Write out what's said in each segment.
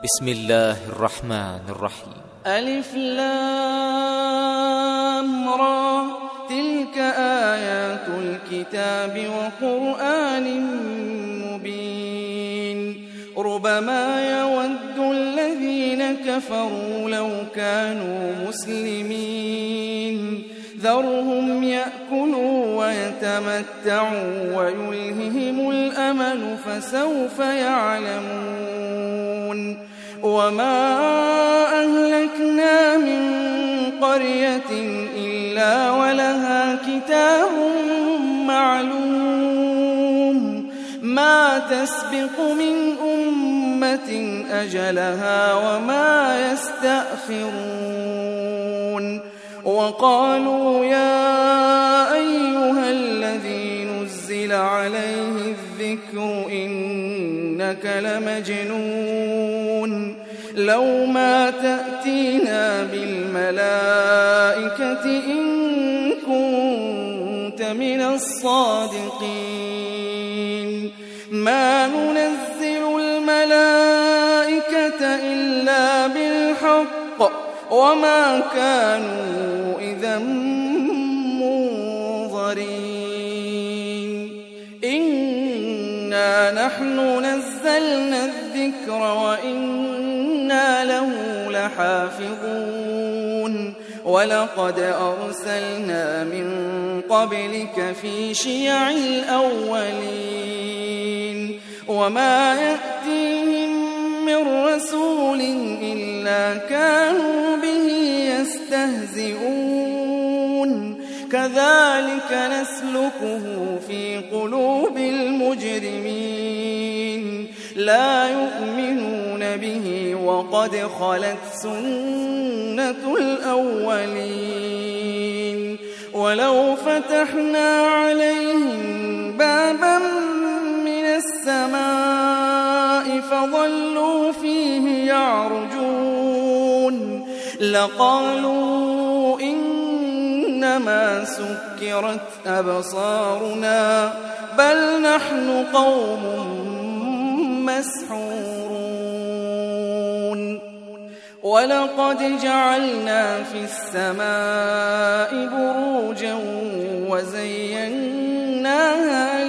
بسم الله الرحمن الرحيم. ألف لام را، تلك آيات الكتاب وقرآن مبين. ربما يود الذين كفروا لو كانوا مسلمين، ذرهم يأكلوا ويتمتعوا ويلههم الأمل فسوف يعلمون. وما أهلكنا من قرية إلا ولها كتاب معلوم، ما تسبق من أمة أجلها وما يستأخرون. وقالوا يا أيها الذي نزل عليه الذكر إنك لمجنون، لو ما تأتينا بالملائكة إن كنت من الصادقين. ما ننزل الملائكة إلا بالحق وما كانوا إذا منظرين. إنا نحن نزلنا الذكر وإنا له لحافظون. ولقد أرسلنا من قبلك في شيع الأولين، وما يأتيهم من رسول إلا كانوا به يستهزئون. كذلك نسلكه في قلوب المجرمين، لا يؤمنون به وقد خلت سنة الأولين. ولو فتحنا عليهم بابا من السماء فظلوا فيه يعرجون لقالوا إنما سكرت أبصارنا بل نحن قوم مسحورون. ولقد جعلنا في السماء بروجا وزيناها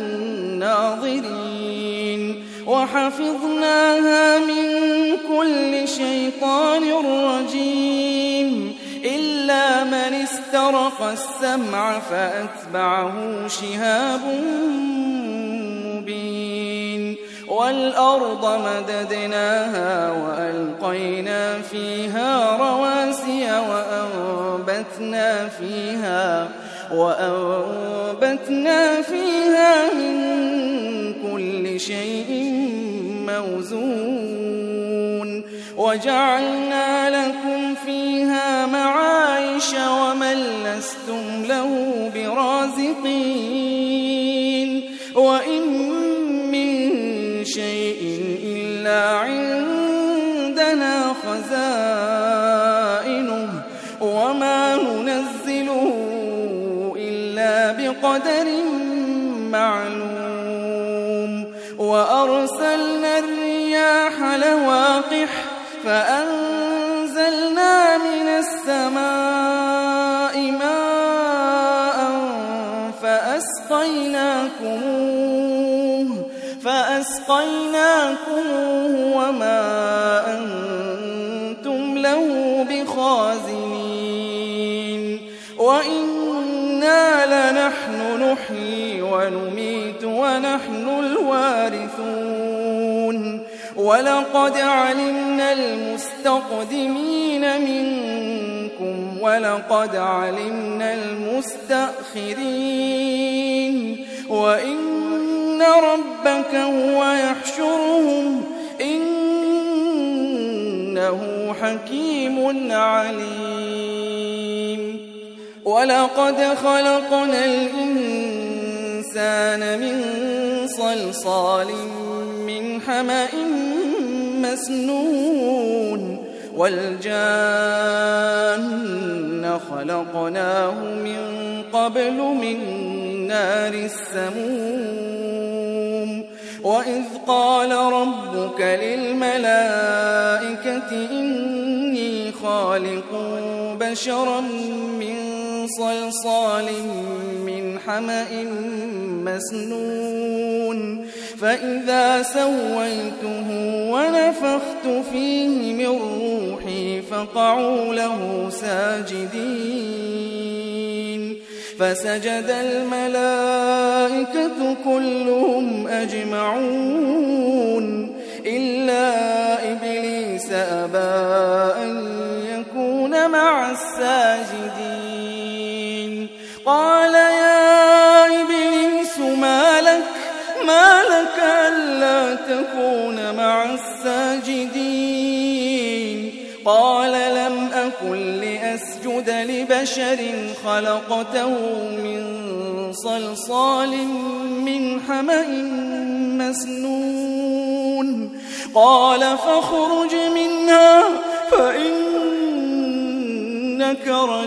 للناظرين وحفظناها من كل شيطان رجيم إلا من استرق السمع فأتبعه شهاب مبين. والأرض مددناها وألقينا فيها رواسي وأنبتنا فيها من كل شيء موزون. وجعلنا لكم فيها معايش ومن لستم له برازقين. وإن من شيء إلا عندنا خزائنه وما ننزله إلا بقدر معلوم. وأرسلنا الرياح لواقح فأنزلنا من السماء ماء فأسقيناكموه وما أنتم له بخازنين. وإنا لنحن نحيي ونميت ونحن الوارثون. ولقد علمنا المستقدمين منكم ولقد علمنا المستأخرين. وإن ربك هو يحشرهم إنه حكيم عليم. ولقد خلقنا الإنسان من صلصال من حمأ مسنون. والجان خلقناه من قبل من نار السموم. وإذ قال ربك للملائكة إني خالق بشرا من صلصال من حمأ مسنون فإذا سويته ونفخت فيه من روحي فقعوا له ساجدين فسجد الملائكة كلهم أجمعون إلا إبليس أبى أن يكون مع الساجدين قال يا إبليس ما لك ألا تكون مع الساجدين قال لم أكن لأسجد لبشر خلقته من صلصال من حمأ مسنون قال فاخرج منها فإنك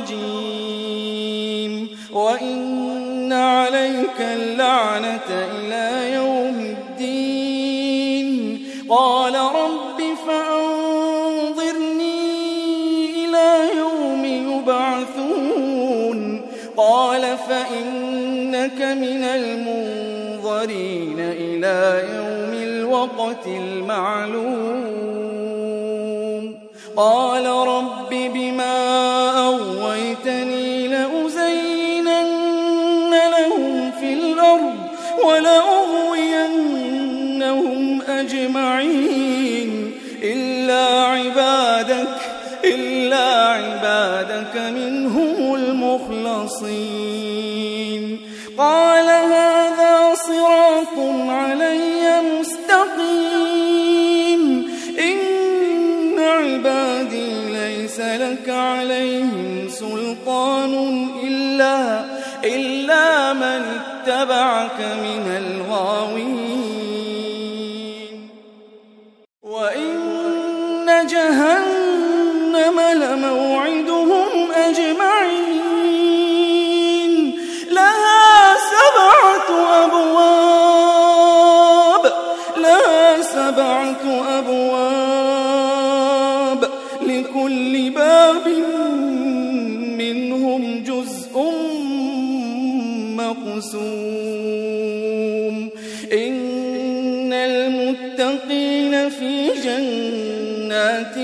رجيم وإن عليك اللعنة إلى يوم الدين قال رب فأنظرني إلى يوم يبعثون قال فإنك من المنظرين إلى يوم الوقت المعلوم قال رب بما أغويتني لأزينن لهم في الأرض ولأغوينهم أجمعين إلا عبادك منهم المخلصين قال هذا صراط علي مستقيم إن عبادي ليس لك عليهم سلطان إلا من اتبعك من الغاوين وإن جهنم لموعدهم أجمعين لها 7 أبواب لكل باب منهم جزء مقسوم إن المتقين في جنات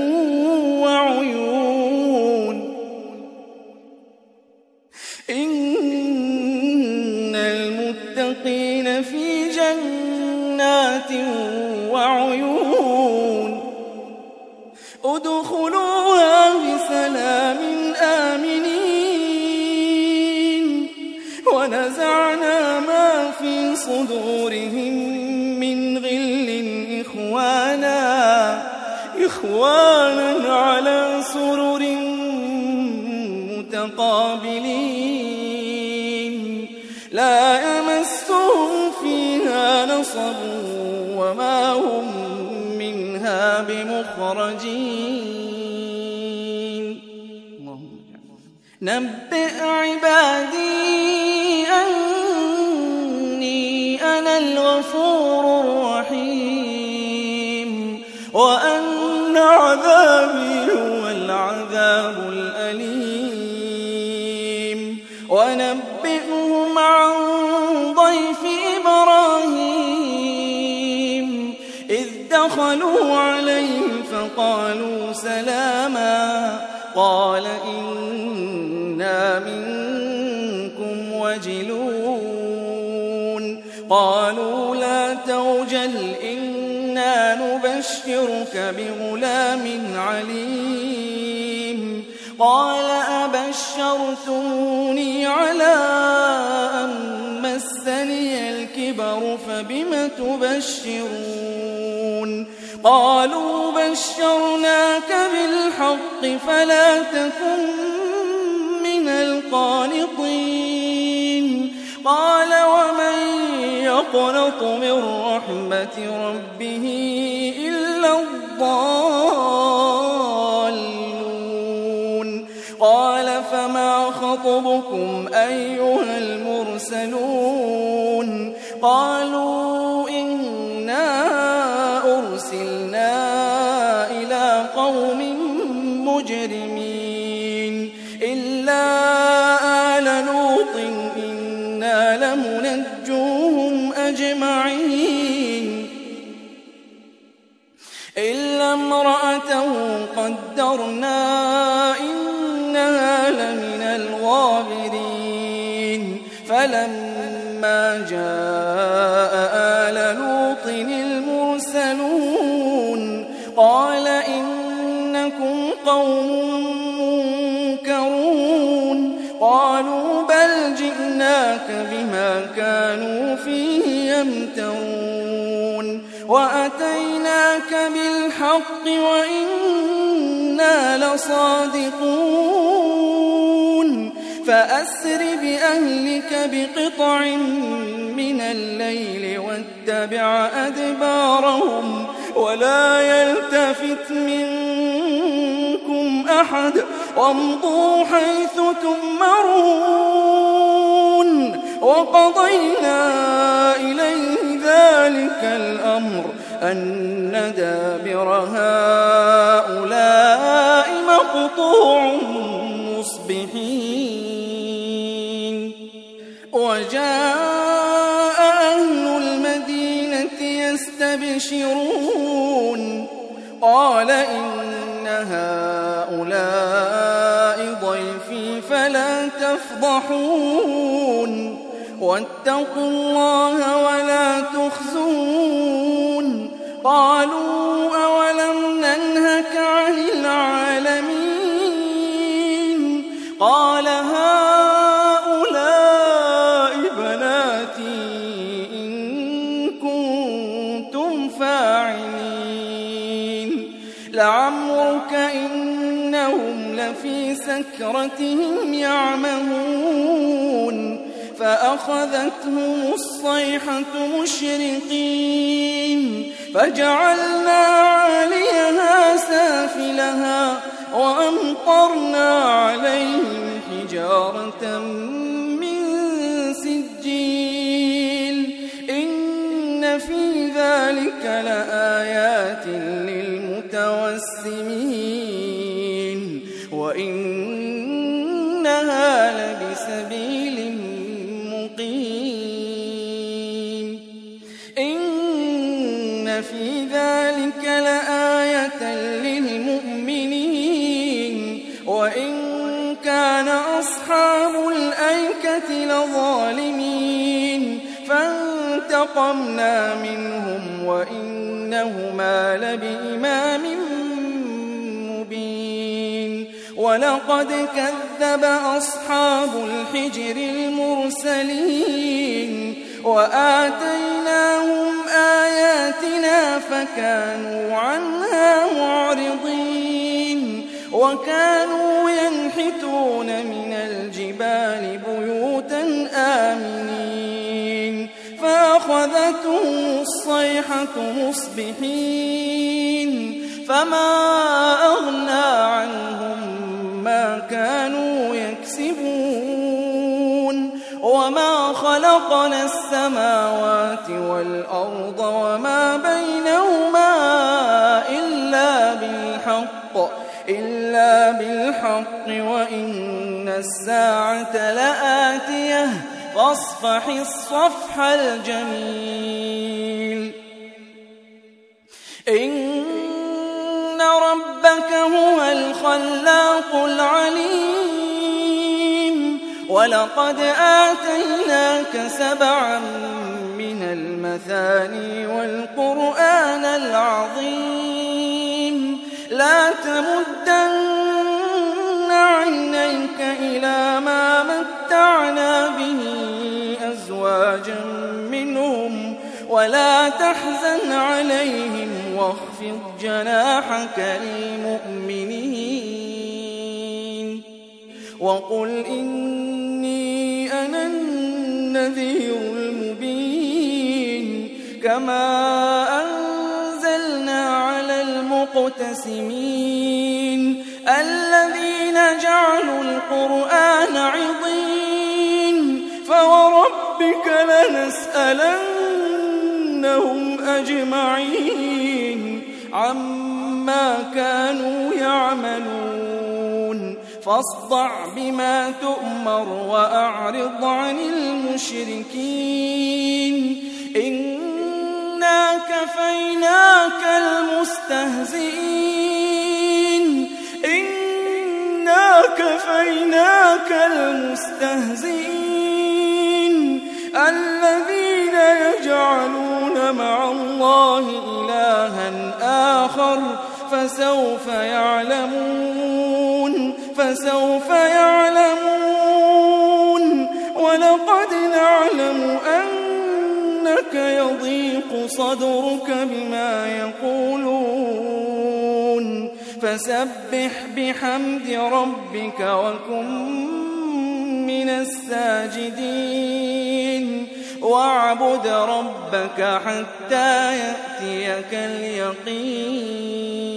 وعيون إن المتقين في جنات وعيون ادخلوها بسلام آمنين ونزعنا ما في صدورهم من غل إخوانا على سرر متقابلين لا يمسهم فيها نصب وما هم منها بمخرجين نبئ عبادي أني أنا الغفور الرحيم وأن عذابي هو العذاب الأليم ونبئهم عن ضيف إبراهيم إذ دخلوا عليه فقالوا سلاما قال إنا منكم وجلون قالوا لا توجل إنا نبشرك بغلام عليم قال أبشرتموني على أن مسني الكبر فبم تبشرون قالوا بشرناك بالحق فلا تكن من القانطين قال ومن يقنط من رحمة ربه إلا الضالون قال فما خطبكم أيها المرسلون قالوا إنا المجرمين إلا آل لوط إنا لمنجوهم أجمعين إلا امرأته قدرنا إنها لمن الغابرين فلما جاء آل لوط المرسلون قال إنكم قوم منكرون قالوا بل جئناك بما كانوا فيه يمترون وأتيناك بالحق وإنا لصادقون فأسر بأهلك بقطع من الليل واتبع أدبارهم ولا يلتفت منكم أحد وامضوا حيث تؤمرون وقضينا إليه ذلك الأمر أن دابر هؤلاء مقطوع مصبحين وجاء أهل المدينة يستبشرون قال إن هؤلاء ضيفي فلا تفضحون واتقوا الله ولا تخزون قالوا أولم ننهك عن العالمين قال هؤلاء بناتي إن كنتم فاعلين لعمرك إنهم لفي سكرتهم يعمهون فأخذتهم الصيحة مشرقين فجعلنا عاليها سافلها وأمطرنا عليهم حجارة من سجيل إن في ذلك لآيات للمتوسمين وإنها لبسبيل مقيم إن في ذلك لآية للمؤمنين وإن كان أصحاب الأيكة لظالمين فانتقمنا منهم وإنهما لبإمام مبين ولقد كذب أصحاب الحجر المرسلين وآتيناهم آياتنا فكانوا عنها معرضين وكانوا ينحتون من الجبال بيوتا آمنين فأخذتهم الصيحة مصبحين فما أغنى عنهم ما كانوا يكسبون وما خلقنا السماوات والأرض وما بينهما إلا بالحق وإن الساعة لآتية فاصفح الصفح الجميل إن ربك هو الخلاق العليم ولقد آتيناك 7 من المثاني والقرآن العظيم لا تمدن عينيك إلى ما متعنا به أزواجا منهم ولا تحزن عليهم واخفض جناحك للمؤمنين وقل إني أنا النذير المبين كما أنزلنا على المقتسمين الذين جعلوا القرآن عضين فوربك لنسألنهم أجمعين عما كانوا يعملون فاصدع بما تؤمر وأعرض عن المشركين إنا كفيناك المستهزئين الذين يجعلون مع الله إلها آخر فسوف يعلمون ولقد نعلم أنك يضيق صدرك بما يقولون فسبح بحمد ربك وكن من الساجدين واعبد ربك حتى يأتيك اليقين